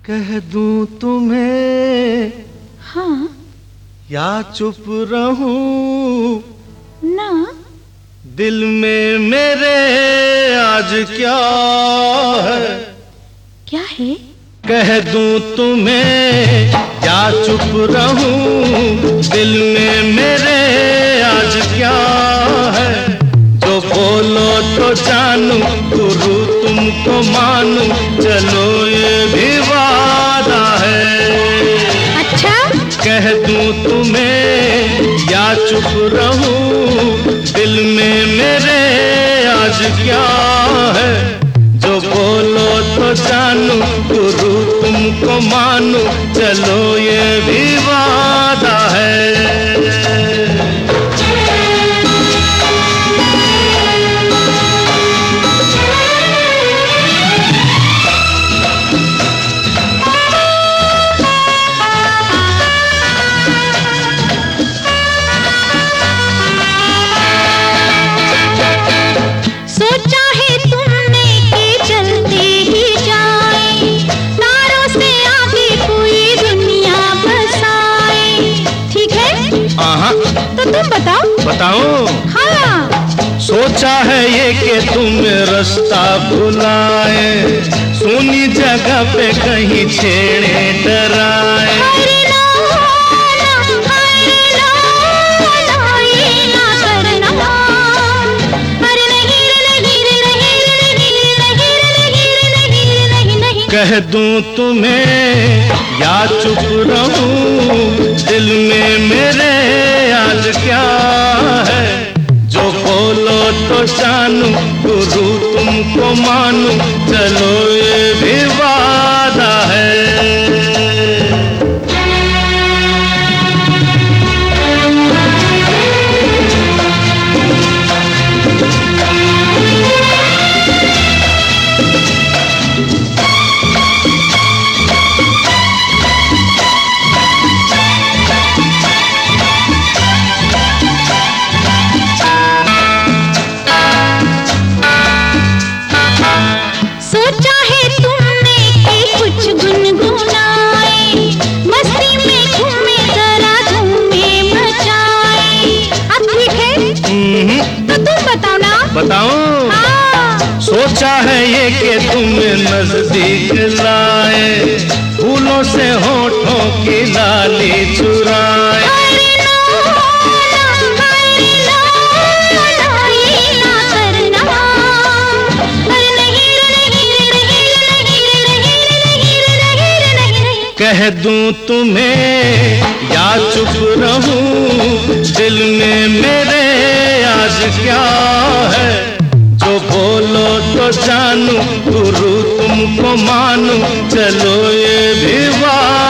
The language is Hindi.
कह दूं तुम्हें हाँ या चुप रहूं ना, दिल में मेरे आज क्या है? क्या है? कह दूं तुम्हें या चुप रहूं, दिल में मेरे आज क्या है? जो बोलो तो जानूं, गुरु तुमको मानूं, चलो ये भी वादा है। अच्छा, कह दूं तुम्हें या चुप रहूं, दिल में मेरे आज क्या है? जो बोलो तो जानूं, गुरु तुमको मानूं, चलो ये भी वादा है। तो तुम बताओ? हाँ। सोचा है ये कि तुम रास्ता भुलाए, सुनी जगह पे कहीं छेड़े डराए। कह दूं तुम्हें या चुप रहूं, दिल में मेरे आज क्या है? जो बोलो तो जानूं, गुरु तुमको मानूं, चलो ये भी वादा है। बताऊं? हाँ। सोचा है ये कि तुम्हें नजदीक लाए, फूलों से होठों की लाली चुराए। कह दूं तुम्हें या चुप रहूं, दिल में मेरे आज क्या है? जो बोलो तो जानूं, गुरु तुमको मानूं, चलो ये भी वादा